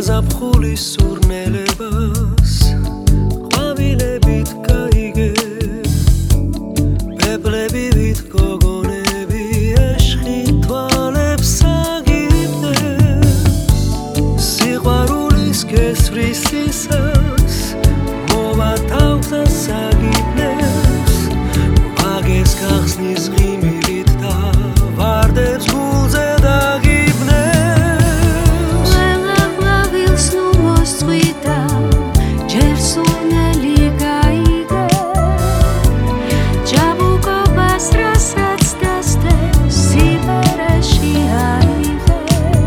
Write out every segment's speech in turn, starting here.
გაზაფხულის სურნელებას ყვავილებით გაიგე პეპლებივით გოგონები ეშხი თვალებს აგიბნებს სიყვარულის გესვრისისას მოვა თავზას აგიბნებს ვაგეს გახსნის ღიმილით და ვარდებს გულზე დაგიბნებს ყველა ყვავილს ნუ მოსწყვიტა ჯერ სურნელი გაიგე ჯაბუკობას რასაც დასდევს სიბერეში აიღე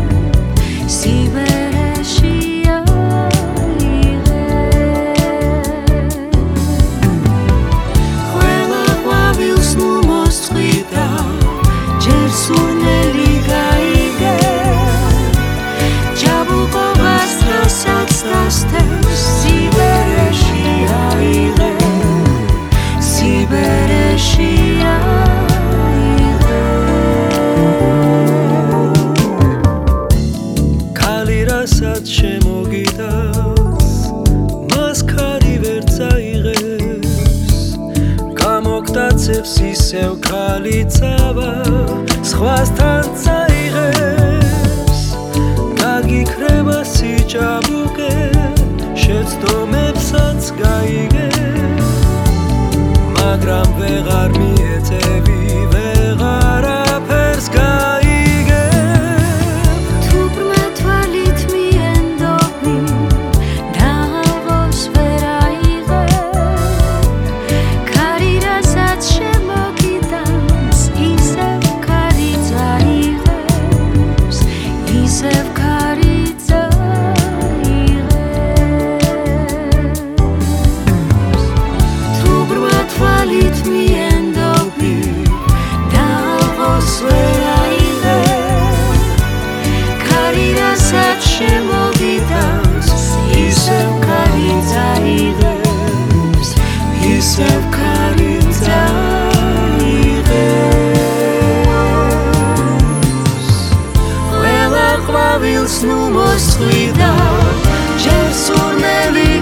სიბერეში აიღე ყველა ყვავილს ნუ მოსწყვიტა ჯერ სურნელი გაიგე ჯაბუკობას რასაც დასდევს სიბერეში აიღე სიბერეში აიღე ქალი რასაც შემოგიტანს მას ქარი ვერ წაიღებს გამოგტაცებს ისევ ქალი წავა სხვასთან წაიღებს გაგიქრება სიჭაბუკე შეცდომებსაც გაიგებ მაგრამ ვეღარ მიეწევი ვეღარაფერს გაიგებ თუ ბრმა თვალით მიენდობი დააღოს ვერ აიღებ ქარი რასაც შემოგიტანს ისევ ქარი წაიღებს ისევ ქარი წაიღებს თუ ბრმა თვალით მიენდობი დააღოს ვერ აიღებ ქარი რასაც შემოგიტანს ისევ ქარი წაიღებს ისევ ქარი წაიღებს ყველა ყვავილს ნუ მოსწყვიტა ჯერ სურნელი